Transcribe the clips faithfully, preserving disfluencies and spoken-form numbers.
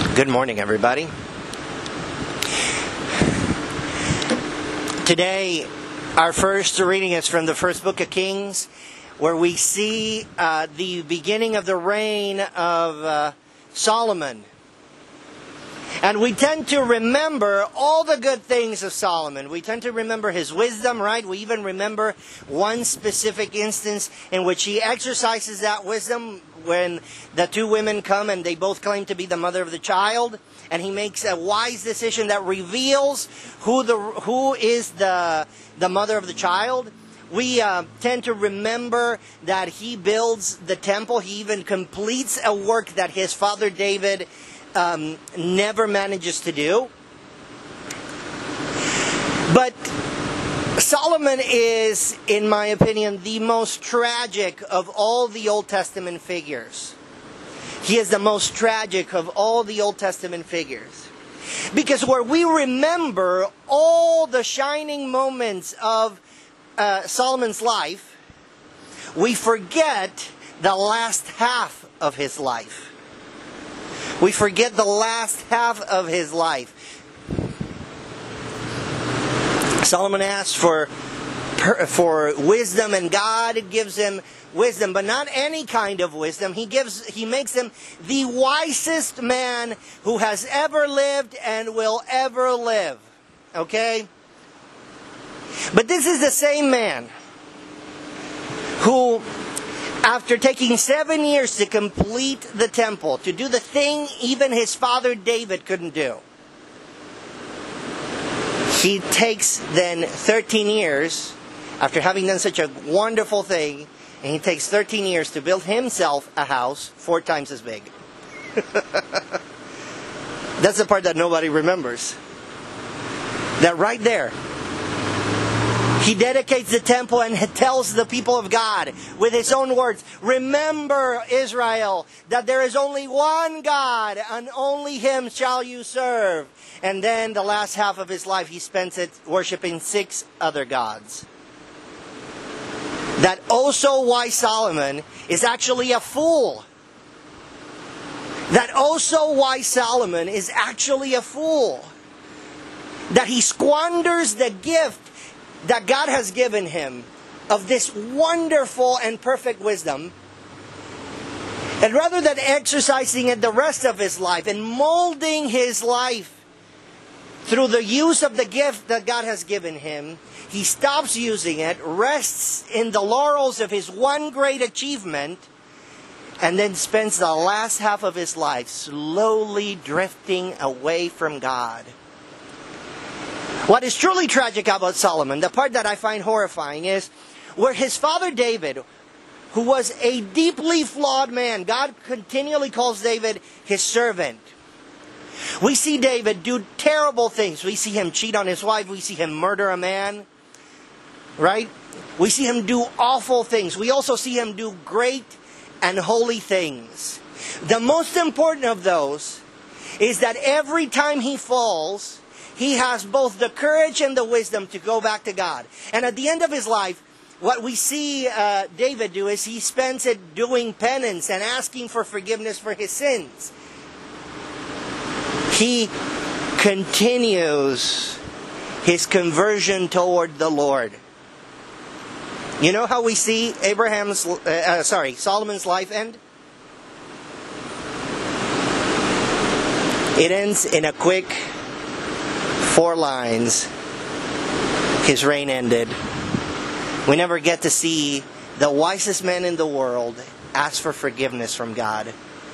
Good morning, everybody. Today, our first reading is from the first book of Kings, where we see uh, the beginning of the reign of uh, Solomon. And we tend to remember all the good things of Solomon. We tend to remember his wisdom, right? We even remember one specific instance in which he exercises that wisdom when the two women come and they both claim to be the mother of the child. And he makes a wise decision that reveals who the who is the, the mother of the child. We uh, tend to remember that he builds the temple. He even completes a work that his father David Um, never manages to do. But Solomon is, in my opinion, the most tragic of all the Old Testament figures. He is the most tragic of all the Old Testament figures. Because where we remember all the shining moments of uh, Solomon's life, we forget the last half of his life. We forget the last half of his life. Solomon asks for, for wisdom, and God gives him wisdom, but not any kind of wisdom. He gives, he makes him the wisest man who has ever lived and will ever live. Okay? But this is the same man who, after taking seven years to complete the temple, to do the thing even his father David couldn't do, he takes then thirteen years, after having done such a wonderful thing, and he takes thirteen years to build himself a house four times as big. That's the part that nobody remembers. That right there, he dedicates the temple and tells the people of God with his own words, "Remember, Israel, that there is only one God, and only Him shall you serve." And then the last half of his life, he spends it worshiping six other gods. That oh so wise Solomon is actually a fool. That oh so wise Solomon is actually a fool. That he squanders the gift that God has given him of this wonderful and perfect wisdom, and rather than exercising it the rest of his life and molding his life through the use of the gift that God has given him, he stops using it, rests in the laurels of his one great achievement, and then spends the last half of his life slowly drifting away from God. What is truly tragic about Solomon, the part that I find horrifying, is where his father David, who was a deeply flawed man, God continually calls David his servant. We see David do terrible things. We see him cheat on his wife. We see him murder a man. Right? We see him do awful things. We also see him do great and holy things. The most important of those is that every time he falls, he has both the courage and the wisdom to go back to God. And at the end of his life, what we see uh, David do is he spends it doing penance and asking for forgiveness for his sins. He continues his conversion toward the Lord. You know how we see Abraham's, uh, uh, sorry, Solomon's life end? It ends in a quick four lines. His reign ended. We never get to see the wisest man in the world ask for forgiveness from God.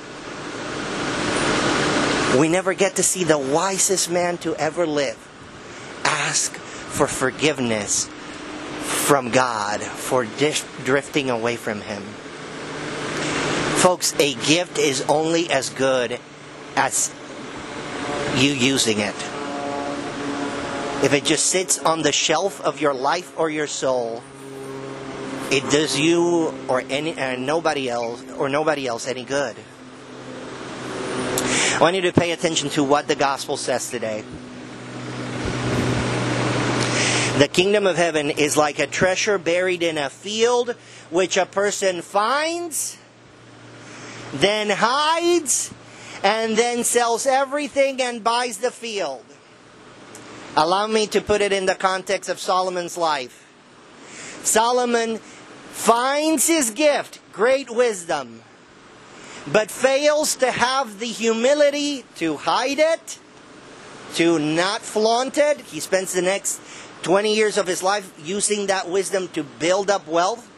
We never get to see the wisest man to ever live ask for forgiveness from God for drifting away from Him. Folks, a gift is only as good as you using it. If it just sits on the shelf of your life or your soul, it does you or any uh, nobody else or nobody else any good. I want you to pay attention to what the gospel says today. The kingdom of heaven is like a treasure buried in a field, which a person finds, then hides, and then sells everything and buys the field. Allow me to put it in the context of Solomon's life. Solomon finds his gift, great wisdom, but fails to have the humility to hide it, to not flaunt it. He spends the next twenty years of his life using that wisdom to build up wealth.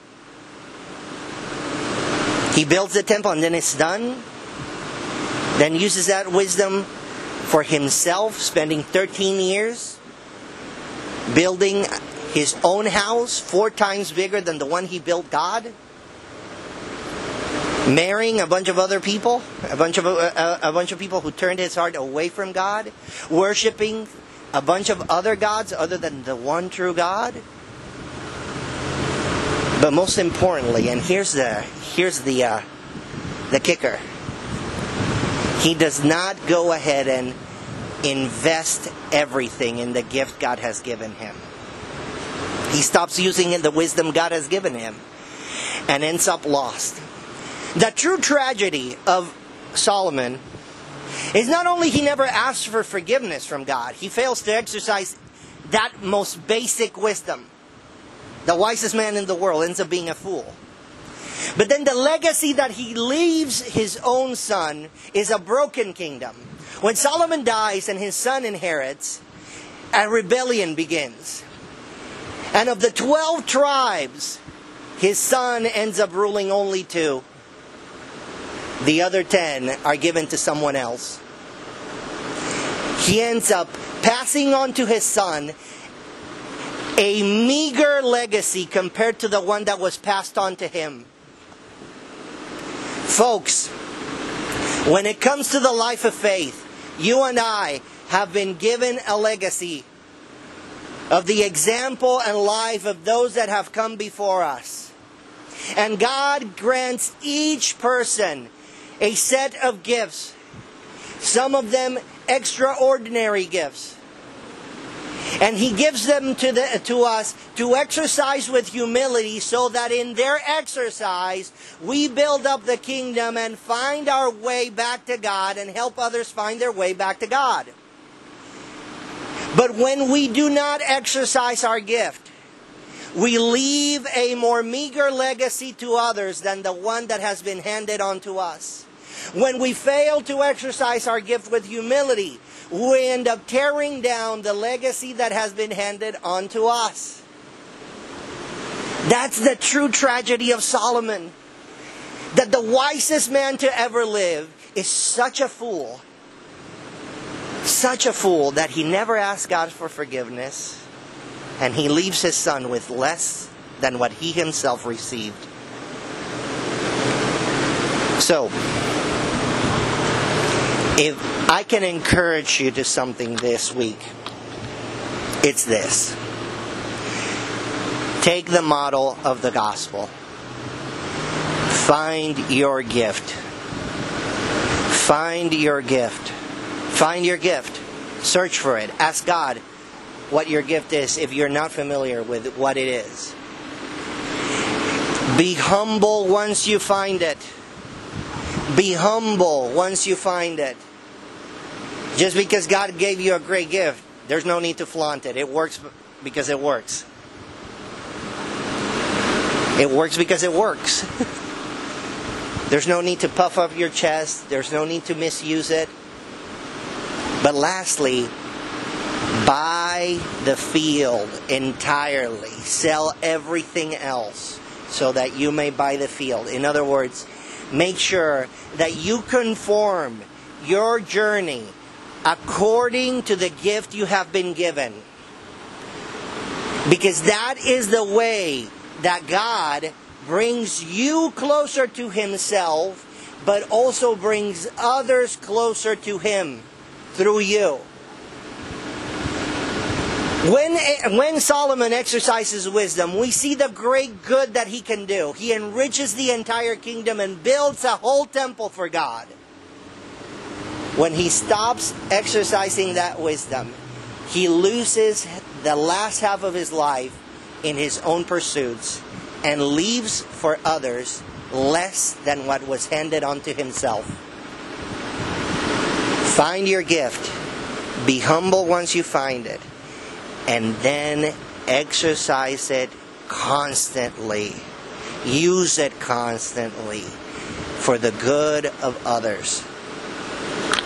He builds the temple and then it's done. Then uses that wisdom for himself, spending thirteen years building his own house, four times bigger than the one he built God. Marrying a bunch of other people, a bunch of uh, a bunch of people who turned his heart away from God, worshiping a bunch of other gods other than the one true God. But most importantly, and here's the here's the uh, the kicker. He does not go ahead and invest everything in the gift God has given him. He stops using the wisdom God has given him and ends up lost. The true tragedy of Solomon is not only he never asks for forgiveness from God, he fails to exercise that most basic wisdom. The wisest man in the world ends up being a fool. But then the legacy that he leaves his own son is a broken kingdom. When Solomon dies and his son inherits, a rebellion begins. And of the twelve tribes, his son ends up ruling only two. The other ten are given to someone else. He ends up passing on to his son a meager legacy compared to the one that was passed on to him. Folks, when it comes to the life of faith, you and I have been given a legacy of the example and life of those that have come before us. And God grants each person a set of gifts, some of them extraordinary gifts. And He gives them to, the, to us to exercise with humility so that in their exercise we build up the kingdom and find our way back to God and help others find their way back to God. But when we do not exercise our gift, we leave a more meager legacy to others than the one that has been handed on to us. When we fail to exercise our gift with humility, we end up tearing down the legacy that has been handed on to us. That's the true tragedy of Solomon. That the wisest man to ever live is such a fool. Such a fool that he never asks God for forgiveness. And he leaves his son with less than what he himself received. So, if I can encourage you to something this week, it's this. Take the model of the gospel. Find your gift. Find your gift. Find your gift. Search for it. Ask God what your gift is if you're not familiar with what it is. Be humble once you find it. Be humble once you find it. Just because God gave you a great gift, there's no need to flaunt it. It works because it works. It works because it works. There's no need to puff up your chest. There's no need to misuse it. But lastly, buy the field entirely. Sell everything else so that you may buy the field. In other words, make sure that you conform your journey according to the gift you have been given. Because that is the way that God brings you closer to Himself, but also brings others closer to Him through you. When, when Solomon exercises wisdom, we see the great good that he can do. He enriches the entire kingdom and builds a whole temple for God. When he stops exercising that wisdom, he loses the last half of his life in his own pursuits and leaves for others less than what was handed on to himself. Find your gift. Be humble once you find it. And then exercise it constantly. Use it constantly for the good of others.